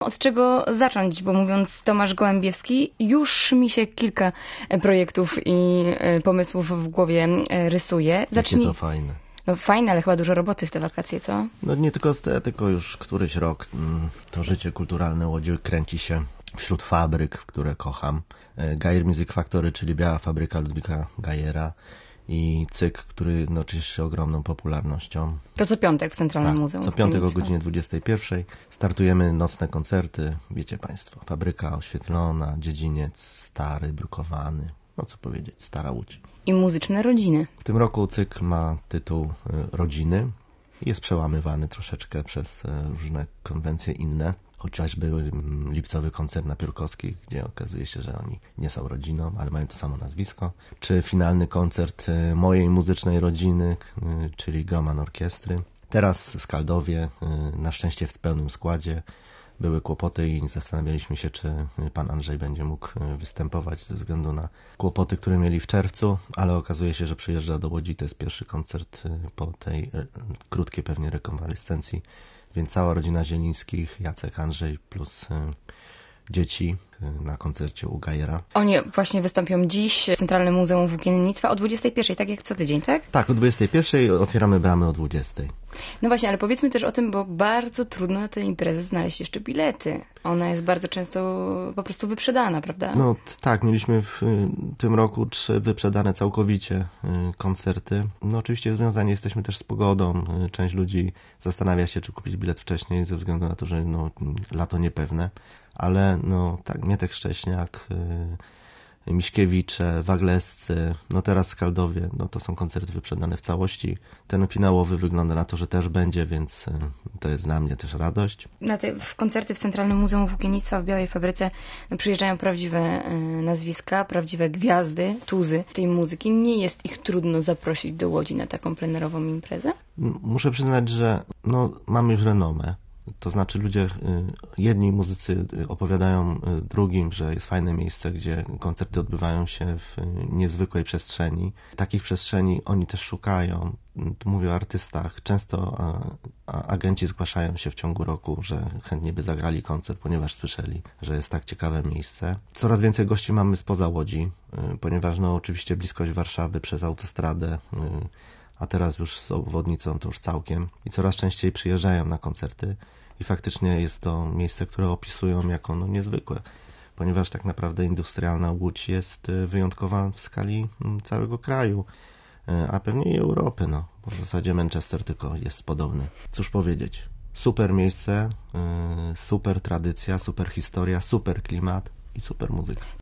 Od czego zacząć, bo mówiąc Tomasz Gołębiewski, już mi się kilka projektów i pomysłów w głowie rysuje. Jakie to fajne. No fajne, ale chyba dużo roboty w te wakacje, co? No nie tylko w te, tylko już któryś rok to życie kulturalne Łodzi kręci się wśród fabryk, które kocham. Gajer Music Factory, czyli Biała Fabryka Ludwika Gajera i cykl, który cieszy się ogromną popularnością. To co piątek w Centralnym Muzeum. Co piątek o godzinie 21 startujemy nocne koncerty. Wiecie Państwo, fabryka oświetlona, dziedziniec stary, brukowany. No co powiedzieć, stara Łódź. I muzyczne rodziny. W tym roku cykl ma tytuł Rodziny. Jest przełamywany troszeczkę przez różne konwencje inne. Chociażby lipcowy koncert na Piórkowskich, gdzie okazuje się, że oni nie są rodziną, ale mają to samo nazwisko. Czy finalny koncert mojej muzycznej rodziny, czyli Groman Orkiestry. Teraz Skaldowie, na szczęście w pełnym składzie. Były kłopoty i zastanawialiśmy się, czy pan Andrzej będzie mógł występować ze względu na kłopoty, które mieli w czerwcu, ale okazuje się, że przyjeżdża do Łodzi. To jest pierwszy koncert po tej krótkiej pewnie rekonwalescencji. Więc cała rodzina Zielińskich, Jacek, Andrzej plus dzieci na koncercie u Gajera. Oni właśnie wystąpią dziś w Centralnym Muzeum Włókiennictwa o 21:00, tak jak co tydzień, tak? Tak, o 21:00 otwieramy bramy o 20:00. No właśnie, ale powiedzmy też o tym, bo bardzo trudno na tę imprezę znaleźć jeszcze bilety. Ona jest bardzo często po prostu wyprzedana, prawda? No tak, mieliśmy w tym roku 3 wyprzedane całkowicie koncerty. No oczywiście związani jesteśmy też z pogodą. Część ludzi zastanawia się, czy kupić bilet wcześniej ze względu na to, że lato niepewne. Ale tak, Mietek Szcześniak, Miśkiewicze, Waglescy, teraz Skaldowie, to są koncerty wyprzedane w całości. Ten finałowy wygląda na to, że też będzie, więc to jest dla mnie też radość. W koncerty w Centralnym Muzeum Włókiennictwa w Białej Fabryce przyjeżdżają prawdziwe nazwiska, prawdziwe gwiazdy, tuzy tej muzyki. Nie jest ich trudno zaprosić do Łodzi na taką plenerową imprezę? Muszę przyznać, że mamy już renomę. To znaczy jedni muzycy opowiadają drugim, że jest fajne miejsce, gdzie koncerty odbywają się w niezwykłej przestrzeni. Takich przestrzeni oni też szukają. Tu mówię o artystach. Często agenci zgłaszają się w ciągu roku, że chętnie by zagrali koncert, ponieważ słyszeli, że jest tak ciekawe miejsce. Coraz więcej gości mamy spoza Łodzi, ponieważ oczywiście bliskość Warszawy przez autostradę, a teraz już z obwodnicą to już całkiem i coraz częściej przyjeżdżają na koncerty i faktycznie jest to miejsce, które opisują jako niezwykłe, ponieważ tak naprawdę industrialna Łódź jest wyjątkowa w skali całego kraju, a pewnie i Europy, bo w zasadzie Manchester tylko jest podobny. Cóż powiedzieć, super miejsce, super tradycja, super historia, super klimat i super muzyka.